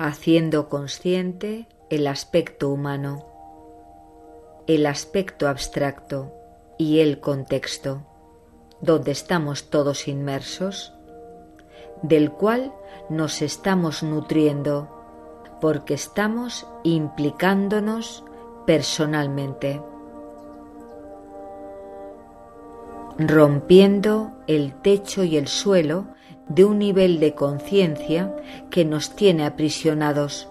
haciendo consciente el aspecto humano, el aspecto abstracto y el contexto, donde estamos todos inmersos, del cual nos estamos nutriendo, porque estamos implicándonos personalmente, rompiendo el techo y el suelo de un nivel de conciencia que nos tiene aprisionados,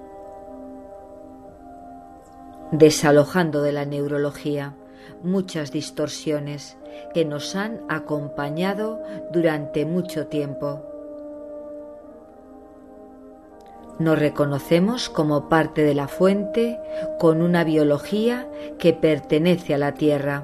desalojando de la neurología muchas distorsiones que nos han acompañado durante mucho tiempo. Nos reconocemos como parte de la fuente con una biología que pertenece a la Tierra.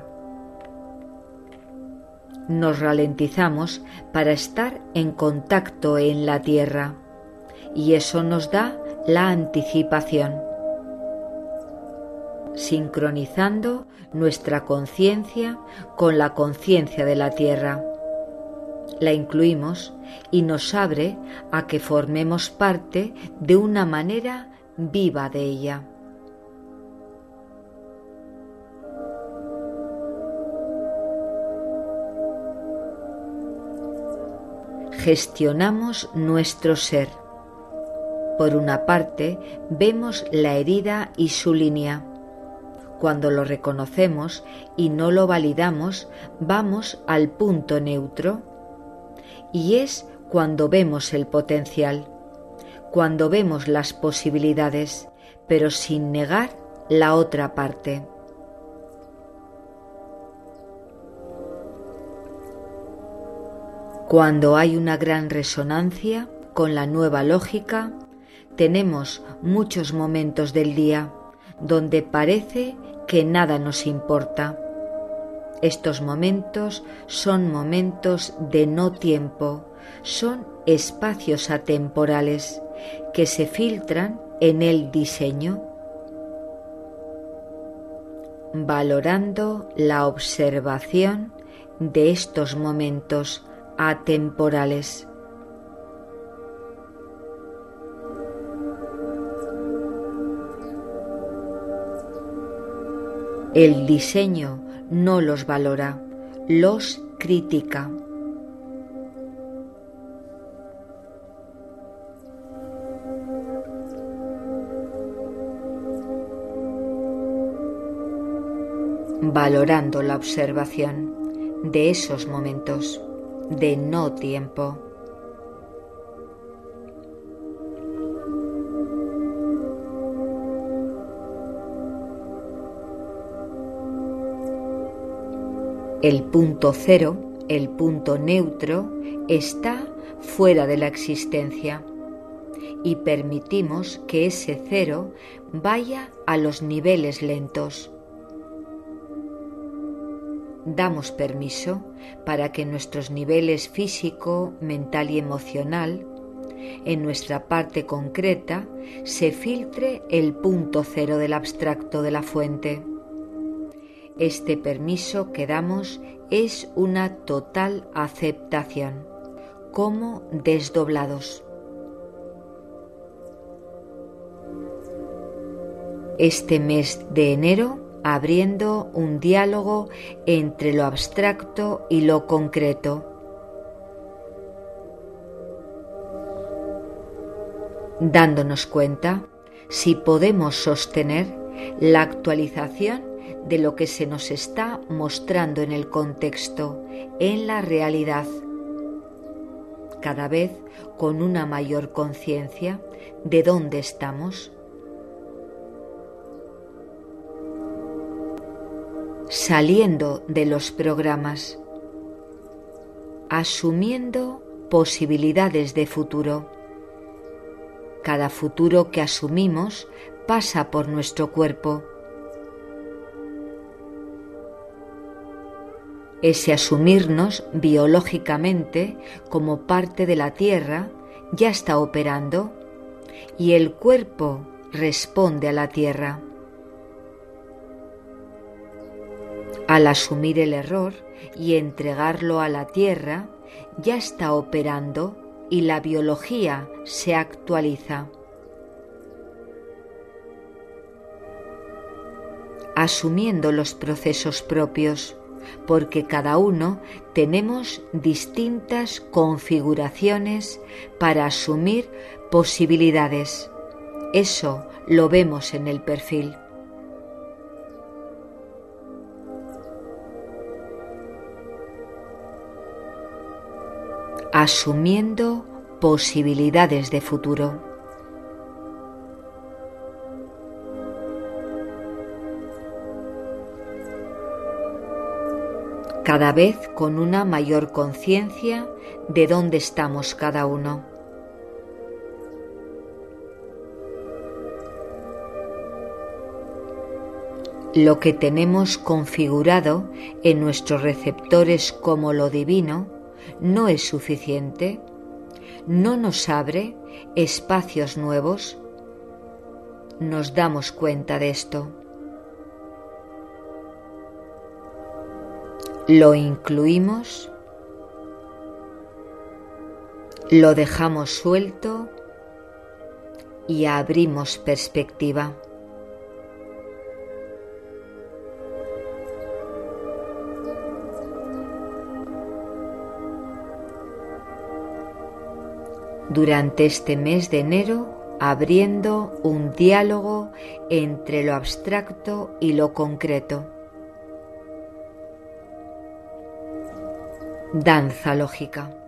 Nos ralentizamos para estar en contacto en la Tierra y eso nos da la anticipación, sincronizando nuestra conciencia con la conciencia de la Tierra. La incluimos y nos abre a que formemos parte de una manera viva de ella. Gestionamos nuestro ser. Por una parte, vemos la herida y su línea. Cuando lo reconocemos y no lo validamos, vamos al punto neutro. Y es cuando vemos el potencial, cuando vemos las posibilidades, pero sin negar la otra parte. Cuando hay una gran resonancia con la nueva lógica, tenemos muchos momentos del día donde parece que nada nos importa. Estos momentos son momentos de no tiempo, son espacios atemporales que se filtran en el diseño, valorando la observación de estos momentos atemporales. El diseño no los valora, los critica. Valorando la observación de esos momentos de no tiempo. El punto cero, el punto neutro, está fuera de la existencia y permitimos que ese cero vaya a los niveles lentos. Damos permiso para que en nuestros niveles físico, mental y emocional, en nuestra parte concreta, se filtre el punto cero del abstracto de la fuente. Este permiso que damos es una total aceptación, como desdoblados. Este mes de enero, abriendo un diálogo entre lo abstracto y lo concreto. Dándonos cuenta si podemos sostener la actualización de lo que se nos está mostrando en el contexto, en la realidad, cada vez con una mayor conciencia de dónde estamos. Saliendo de los programas, asumiendo posibilidades de futuro. Cada futuro que asumimos pasa por nuestro cuerpo. Ese asumirnos biológicamente como parte de la Tierra ya está operando y el cuerpo responde a la Tierra. Al asumir el error y entregarlo a la Tierra, ya está operando y la biología se actualiza. asumiendo los procesos propios, porque cada uno tenemos distintas configuraciones para asumir posibilidades. Eso lo vemos en el perfil. Asumiendo posibilidades de futuro. Cada vez con una mayor conciencia de dónde estamos cada uno. Lo que tenemos configurado en nuestros receptores como lo divino no es suficiente, no nos abre espacios nuevos. Nos damos cuenta de esto. Lo incluimos, lo dejamos suelto y abrimos perspectiva. Durante este mes de enero, abriendo un diálogo entre lo abstracto y lo concreto. Danza lógica.